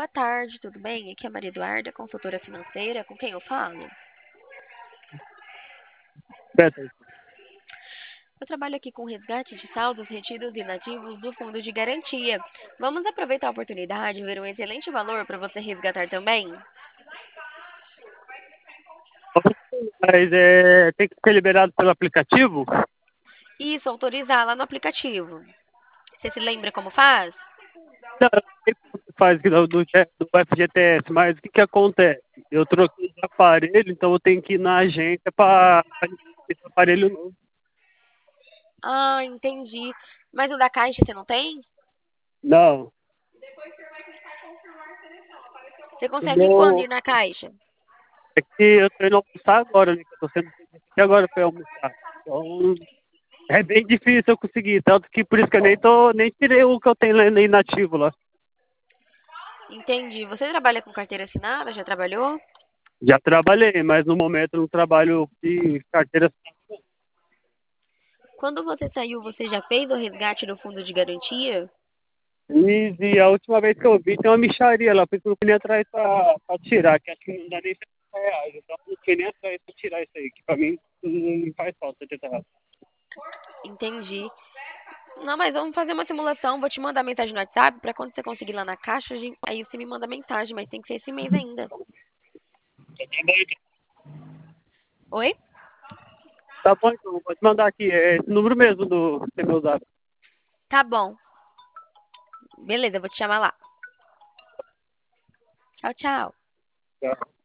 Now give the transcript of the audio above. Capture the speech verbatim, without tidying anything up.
Boa tarde, tudo bem? Aqui é a Maria Eduarda, consultora financeira. Com quem eu falo? Peterson. Eu trabalho aqui com resgate de saldos retidos inativos do fundo de garantia. Vamos aproveitar a oportunidade e ver um excelente valor para você resgatar também? Mas é, tem que ser liberado pelo aplicativo? Isso, autorizar lá no aplicativo. Você se lembra como faz? Não, eu sei como que faz aqui do, do, G- do F G T S, mas o que, que acontece? Eu troquei de aparelho, então eu tenho que ir na agência para esse aparelho novo. Ah, entendi. Mas o da Caixa você não tem? Não, Você eu consegue ir quando ir vou. na Caixa? É que eu tô indo almoçar agora, né? Que eu tô sendo aqui agora para almoçar. Então é bem difícil eu conseguir, tanto que por isso que eu nem, tô, nem tirei o que eu tenho lá na inativo lá. Entendi. Você trabalha com carteira assinada? Já trabalhou? Já trabalhei, mas no momento eu não trabalho de carteira. Quando você saiu, você já fez o resgate do fundo de garantia? E, e a última vez que eu vi, tem uma mixaria lá, por isso que eu fui nem atrás pra, pra tirar, que acho que não dá nem setenta reais. Então eu não fui nem atrás pra tirar isso aí, que pra mim não faz falta setenta reais. Entendi. Não, mas vamos fazer uma simulação. Vou te mandar mensagem no WhatsApp para quando você conseguir lá na caixa, a gente- aí você me manda mensagem, mas tem que ser esse mês ainda. Oi? Tá bom, então, vou te mandar aqui, é esse número mesmo do que você me usava. Tá bom. Beleza, eu vou te chamar lá. Tchau, tchau. Tá?